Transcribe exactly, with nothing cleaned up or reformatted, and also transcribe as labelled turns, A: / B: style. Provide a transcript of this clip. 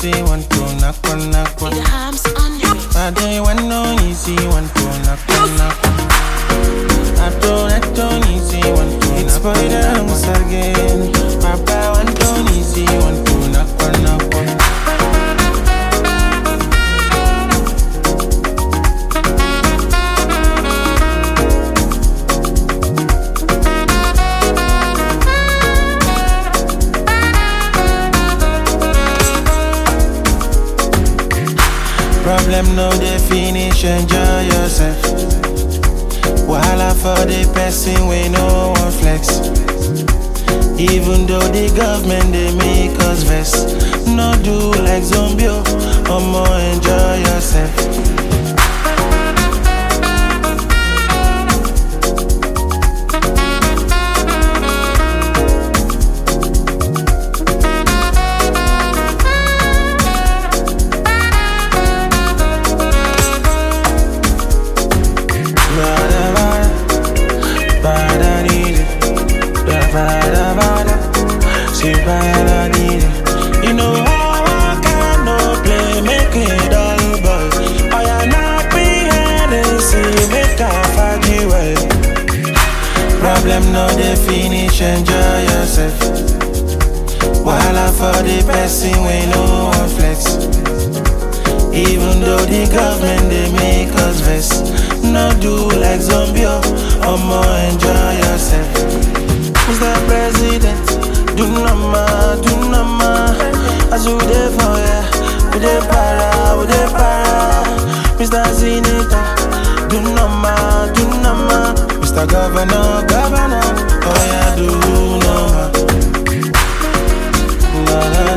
A: easy, one to knock one, knock one. I don't want no easy, one to knock one, knock one. I don't, I don't easy, one to knock one. It's for them again. Papa, one don't easy, one to knock one, knock one. Problem no dey finish, enjoy yourself. Wahala for the person we no one flex. Even though the government they make us vex, no do like zombie, omo enjoy yourself. You know how I can no play, make it all boy. I am not behind and see, make a faggy well. Problem no dey finish, enjoy yourself. Wahala for the person we no one flex. Even though the government they make us vex, no do like zombie, omo enjoy yourself. Mister President, do nama, do nama. As you dey for ya, we dey para, we dey para. Mister Senator, do nama, do nama. Mister Governor, Governor, oh yeah, do nama.